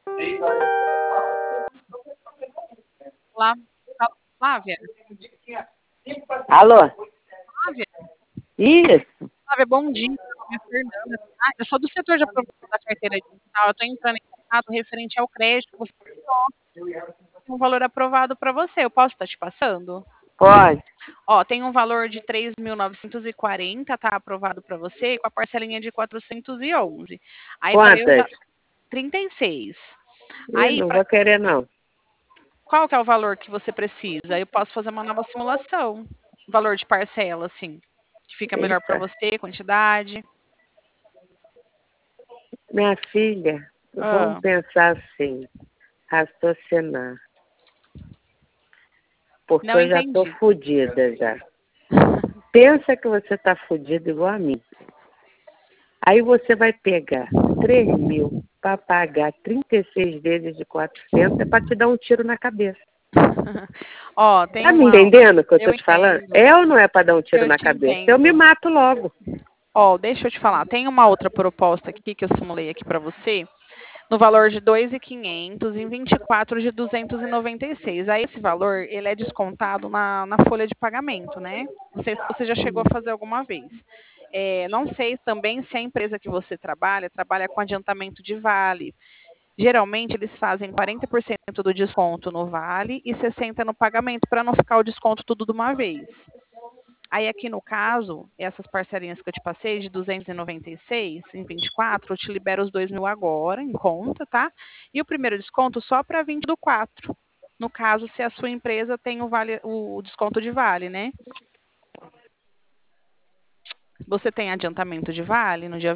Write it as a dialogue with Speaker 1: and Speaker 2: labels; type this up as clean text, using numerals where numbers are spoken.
Speaker 1: Lá, Flávia,
Speaker 2: Alô?
Speaker 1: Flávia,
Speaker 2: Isso?
Speaker 1: Flávia, bom dia. Meu nome é Fernanda. Eu sou do setor de aprovação da carteira digital. Eu estou entrando em contato referente ao crédito que você tem um valor aprovado para você. Eu posso estar te passando?
Speaker 2: Pode.
Speaker 1: Ó, tem um valor de 3.940, tá aprovado para você, com a parcelinha de 411. Aí para eu
Speaker 2: Quantas?
Speaker 1: já 36.
Speaker 2: Ih,
Speaker 1: Aí
Speaker 2: não
Speaker 1: pra,
Speaker 2: vou querer, não.
Speaker 1: qual que é o valor que você precisa? Eu posso fazer uma nova simulação. Valor de parcela, assim, que fica melhor para
Speaker 2: Eita.
Speaker 1: você, quantidade.
Speaker 2: Minha filha, vamos
Speaker 1: Ah,
Speaker 2: pensar assim, raciocinar. Porque
Speaker 1: não
Speaker 2: eu já tô
Speaker 1: entendi.
Speaker 2: fodida já. Pensa que você tá fodida igual a mim. Aí você vai pegar 3.000 para pagar 36 vezes de 400, é para te dar um tiro na cabeça.
Speaker 1: Ó, tem
Speaker 2: Tá me
Speaker 1: uma.
Speaker 2: entendendo o que eu tô
Speaker 1: Eu
Speaker 2: te falando?
Speaker 1: entendo.
Speaker 2: É ou não é para dar um tiro
Speaker 1: Eu
Speaker 2: na
Speaker 1: te
Speaker 2: cabeça? Eu me
Speaker 1: entendo.
Speaker 2: mato logo.
Speaker 1: Ó, deixa eu te falar. Tem uma outra proposta aqui que eu simulei aqui para você, no valor de 2.500 em 24 de 296. Aí esse valor, ele é descontado na folha de pagamento, né? Não sei se você já chegou a fazer alguma vez. Não sei também se a empresa que você trabalha com adiantamento de vale. Geralmente, eles fazem 40% do desconto no vale e 60% no pagamento, para não ficar o desconto tudo de uma vez. Aí, aqui no caso, essas parcelinhas que eu te passei, de 296 em 24, eu te libero os 2.000 agora, em conta, tá? E o primeiro desconto só para 20 do 4. No caso, se a sua empresa tem o desconto de vale, né? Você tem adiantamento de vale no dia